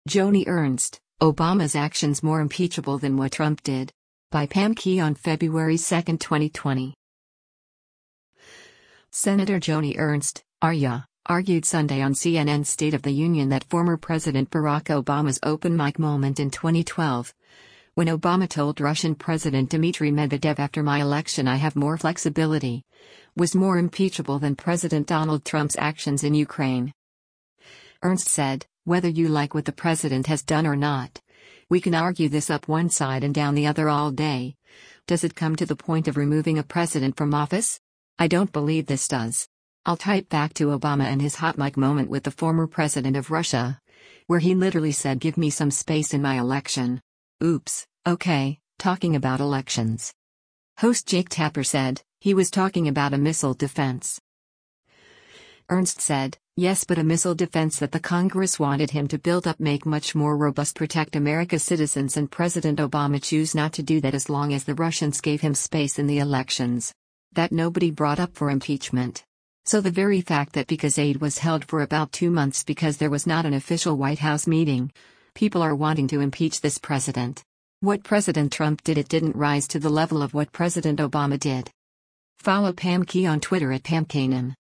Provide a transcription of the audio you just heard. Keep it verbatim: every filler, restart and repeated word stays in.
Joni Ernst, Obama's actions more impeachable than what Trump did. By Pam Key on February second, twenty twenty. Senator Joni Ernst, R Y A, argued Sunday on C N N's State of the Union that former President Barack Obama's open mic moment in twenty twelve, when Obama told Russian President Dmitry Medvedev after my election I have more flexibility, was more impeachable than President Donald Trump's actions in Ukraine. Ernst said, "Whether you like what the president has done or not, we can argue this up one side and down the other all day. Does it come to the point of removing a president from office? I don't believe this does." I'll type back to Obama and his hot mic moment with the former president of Russia, where he literally said, "Give me some space in my election." Oops, okay, talking about elections. Host Jake Tapper said, he was talking about a missile defense. Ernst said, "Yes, but a missile defense that the Congress wanted him to build up make much more robust, protect America's citizens, and President Obama choose not to do that as long as the Russians gave him space in the elections. That nobody brought up for impeachment. So the very fact that because aid was held for about two months because there was not an official White House meeting, people are wanting to impeach this president. What President Trump did, it didn't rise to the level of what President Obama did." Follow Pam Key on Twitter at Pam Kanan.